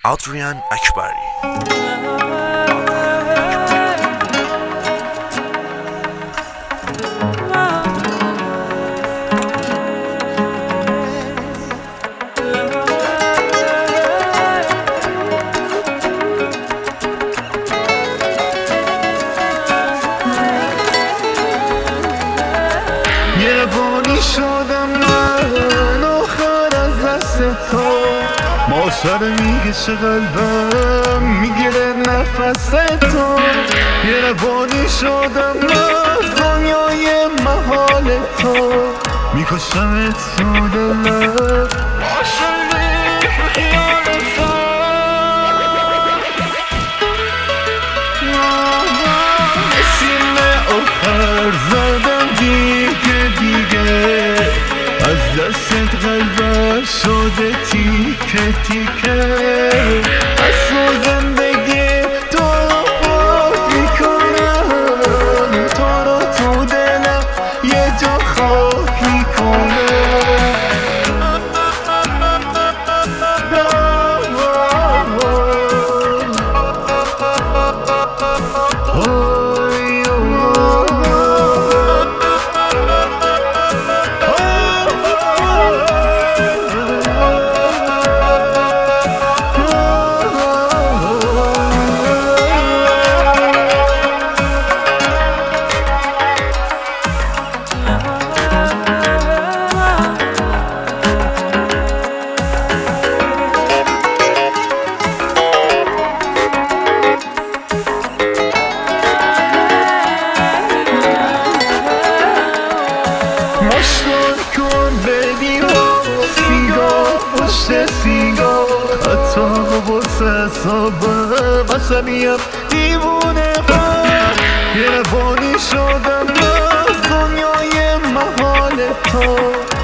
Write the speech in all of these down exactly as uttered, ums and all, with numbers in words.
Adrian Akbari. یه بانی شدم من آخر از دست تو، ما سر میگه قلبم میگیره نفس تو. یه بانی شدم من دنیای محال تو، میکشم تو دلم عاشقی خیال تو. نسیم آخر زدم دیگه دیگه، از دستت قلبم شده تیکه تیکه. از تو زندگی تو رو پاک میکنم، تو رو تو دلم یه جا خاک میکنم. مشتاق کن بدی ها سیگار پشت سیگار، حتی ببرس حسابم عصبیم دیوونه ها. یه روانی شدم از دنیای محال تو،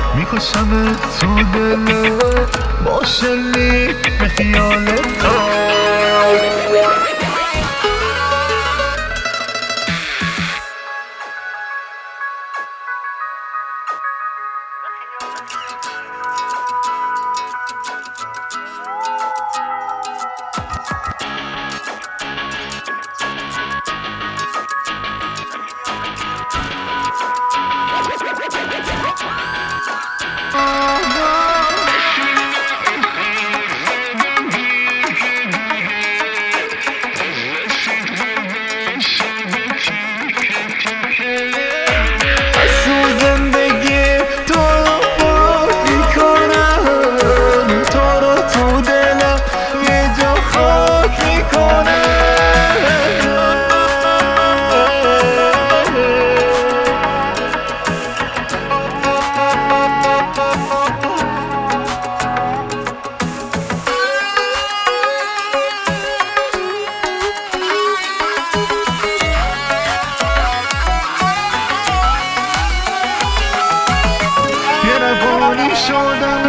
میکشم تو دلم با شلیک به خیال تو. شدم